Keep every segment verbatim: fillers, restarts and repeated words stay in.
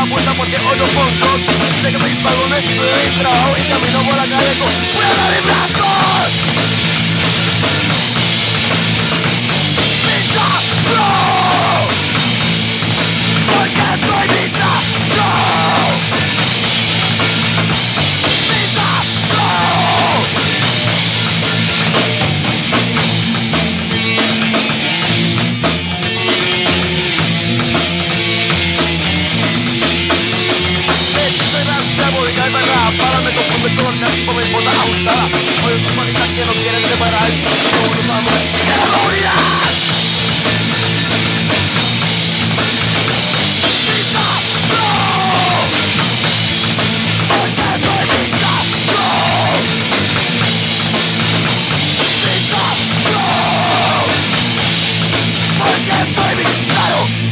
la puerta porque hoy no pongo. Sé que me pago un estudio de trabajo y camino por la calle con ¡fuera de brazos! ¡Pizza! ¡No! Porque soy pizza. ¡No! ¡Pizza! ¡No! De calma rápara, me confunde con el tipo de botas ajustadas. Oye, tus manitas que no quieren separar, como los amores que la morirás. ¡Pizza! ¡No! Porque soy pizza. ¡No! ¡Pizza! ¡No! Porque soy pizza. ¡No!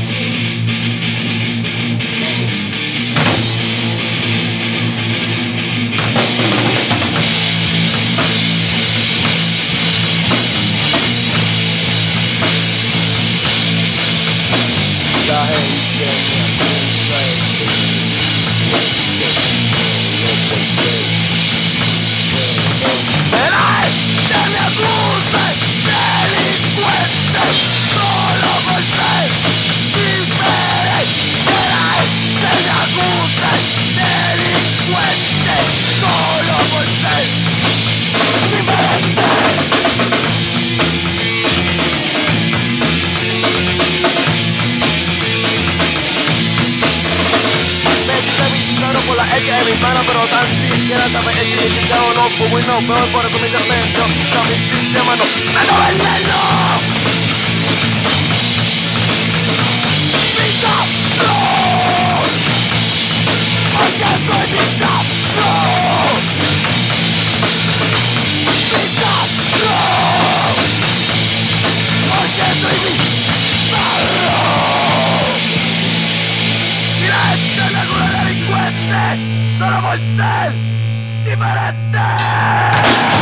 De mi mano, pero tan siquiera también he criticado, no fumo y no peor, por eso mi intervención también se mano, ¡me no veneno! ¡Pizza! ¡No! Porque soy pizza. ¡No! ¡Pizza! ¡No! Porque soy pizza. ¡No! ¡Mira este es alguna delincuente! ¡Solo por ser diferente!